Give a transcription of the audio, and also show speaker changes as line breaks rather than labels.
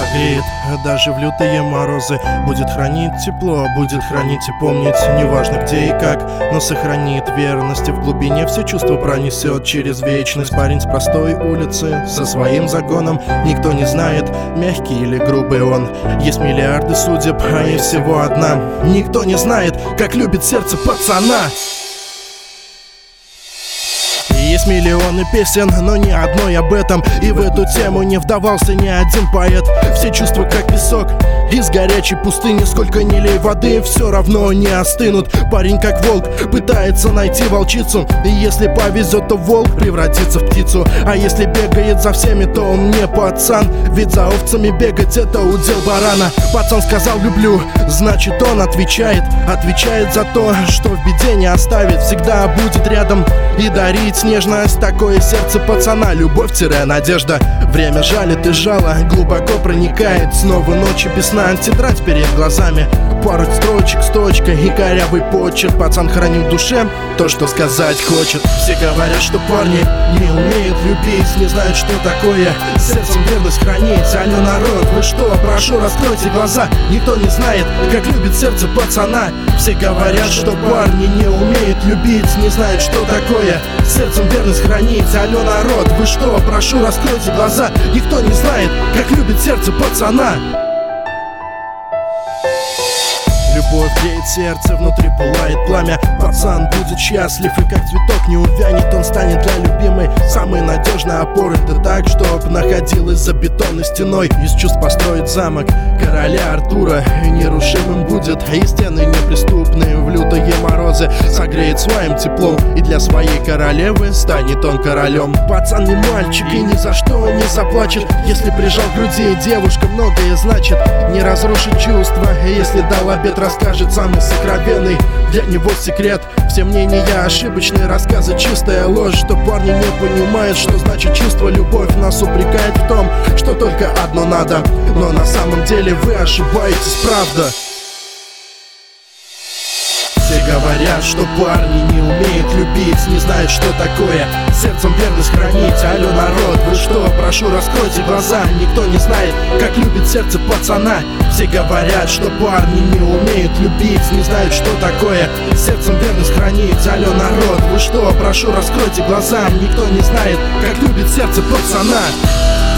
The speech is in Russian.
согреет даже в лютые морозы. Будет хранить тепло, будет хранить и помнить, неважно где и как, но сохранит верность, и в глубине все чувство пронесет через вечность. Парень с простой улицы, со своим загоном, никто не знает, мягкий или грубый он. Есть миллиарды судеб, а есть всего одна. Никто не знает, как любит сердце пацана. Есть миллионы песен, но ни одной об этом. И в эту тему не вдавался ни один поэт. Все чувства как песок из горячей пустыни. Сколько ни лей воды, все равно не остынут. Парень как волк пытается найти волчицу, и если повезет, то волк превратится в птицу. А если бегает за всеми, то он не пацан, ведь за овцами бегать — это удел барана. Пацан сказал люблю, значит он отвечает за то, что в беде не оставит. Всегда будет рядом и дарить нежность. Такое сердце пацана, любовь-надежда. Время жалит и жало глубоко проникает. Снова ночи без сна, тетрадь перед глазами, пару строчек с точкой и корявый почерк. Пацан хранит в душе то, что сказать хочет. Все говорят, что парни не умеют любить, не знают, что такое сердцем верность хранить. Алло, народ, вы что? Прошу, раскройте глаза. Никто не знает, как любит сердце пацана. Все говорят, что парни не умеют любить, не знают, что такое сердцем верность хранить. Алло, народ, вы что? Прошу, раскройте глаза. Никто не знает, как любит сердце пацана. Любовь греет сердце, внутри пылает пламя. Пацан будет счастлив, и как цветок не увянет, он станет для любимой самой надежной опорой. Да так, чтоб находилась за бетонной стеной. Из чувств построит замок короля Артура, и нерушимым будет, и стены неприступные в лютые морозы. Согреет своим теплом, и для своей королевы станет он королем. Пацан не мальчик и ни за что не заплачет, если прижал к груди девушка многое значит. Не разрушит чувства, если дал обет, расскажет самый сокровенный для него секрет. Все мнения ошибочные, рассказы чистая ложь, что парни не понимают, что значит чувство. Любовь нас упрекает в том, что только одно надо, но на самом деле вы ошибаетесь, правда. Все говорят, что парни не умеют любить, не знают, что такое сердцем верность хранить. Алло, народ, вы что? Прошу, раскройте глаза. Никто не знает, как любит сердце пацана. Все говорят, что парни не умеют любить, не знают, что такое сердцем верность хранить. Алло, народ, вы что? Прошу, раскройте глаза. Никто не знает, как любит сердце пацана.